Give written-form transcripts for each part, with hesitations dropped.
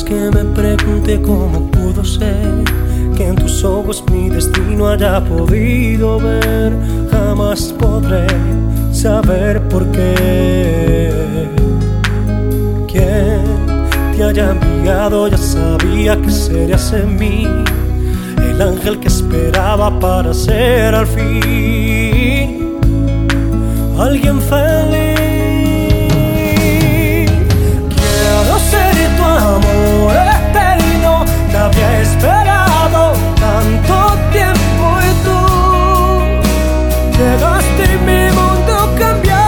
que me pregunté cómo pudo ser que en tus ojos mi destino haya podido ver. Jamás podré saber por qué. Quien te haya enviado ya sabía que serías en mí el ángel que esperaba para ser al fin alguien feliz. Quiero ser tu amor eterno, te había esperado tanto tiempo y tú llegaste y mi mundo cambió.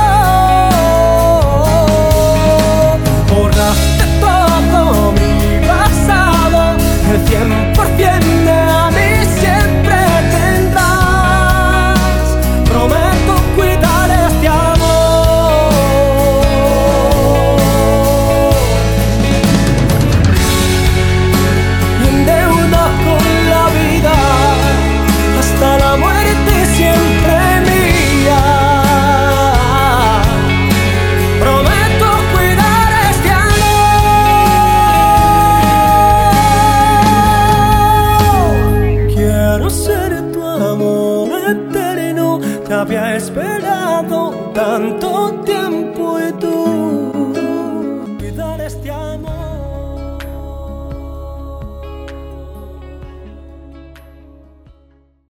Borraste todo mi pasado, el 100% de mí siempre tendrás. Prometo cuidar este amor. Y en deuda con la vida, hasta la muerte siempre mía. Prometo cuidar este amor. Quiero ser tu amor eterno, te había esperado tanto tiempo